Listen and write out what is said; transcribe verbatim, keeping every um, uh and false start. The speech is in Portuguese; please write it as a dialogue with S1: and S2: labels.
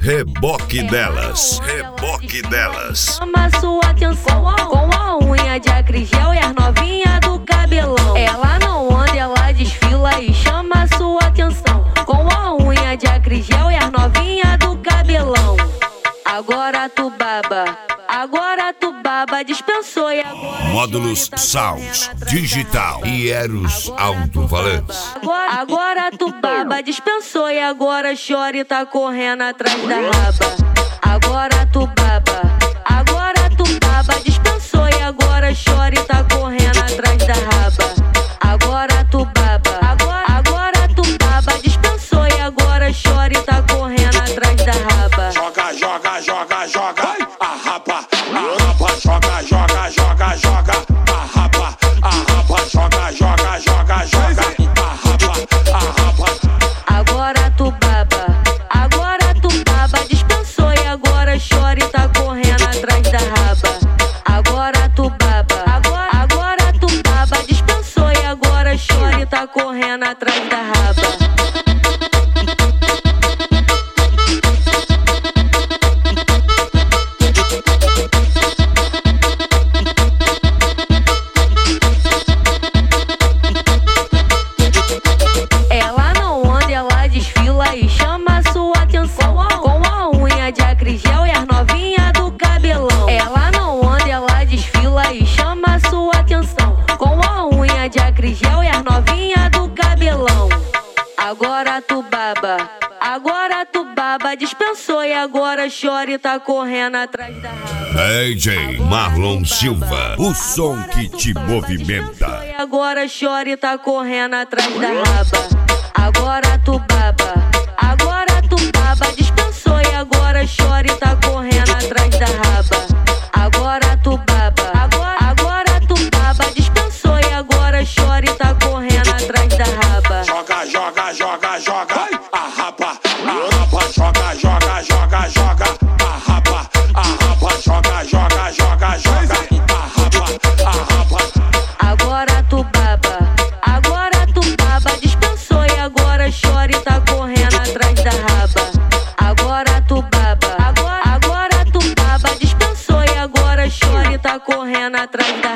S1: Reboque delas, reboque delas.
S2: Chama sua atenção com a unha de acrigel e as novinhas do cabelão. Ela não anda, ela desfila e chama sua atenção com a unha de acrigel e as novinhas do cabelão. Agora tu baba, agora tu baba, dispensou e agora.
S1: Módulos Sounds, Digital e Eros Alto-Falantes.
S2: Agora, agora tu baba, dispensou e agora chora e tá correndo atrás da raba. Agora tu baba, agora tu baba, dispensou e agora chora e tá correndo atrás da raba. Agora tu baba, agora, agora tu baba, dispensou e agora chora e tá correndo atrás da raba.
S3: Joga, joga, joga, joga, a rapa, a rapa, joga, joga, joga, joga, a rapa, a rapa, joga, joga, joga, joga, a rapa, a rapa.
S2: Agora tu baba, agora tu baba, dispensou e agora chora e tá correndo atrás da raba. Agora tu baba, agora, agora tu baba, dispensou e agora chora e tá correndo atrás da raba. E chama sua atenção com a unha de acrigel e as novinhas do cabelão. Ela não anda, ela desfila e chama sua atenção com a unha de acrigel e as novinhas do cabelão. Agora tu baba, agora tu baba, dispensou e agora chora e tá correndo atrás da raba.
S1: D J Marlon Silva, o som que te movimenta.
S2: E agora chora e tá correndo atrás da raba. Agora tu baba, agora tu baba, dispensou e agora chora e tá correndo atrás da raba. Agora tu baba, agora, agora tu baba, dispensou e agora chora e tá correndo atrás da raba.
S3: Joga, joga, joga, joga, a rapa, a rapa, joga, joga, joga, joga, a rapa, a rapa, joga, joga, joga, joga, a rapa, a rapa.
S2: Agora tu baba, agora tu baba, dispensou e agora chora e tá correndo atrás da raba. Agora tu baba, agora, agora tu baba, dispensou e agora chora e tá correndo atrás da raba.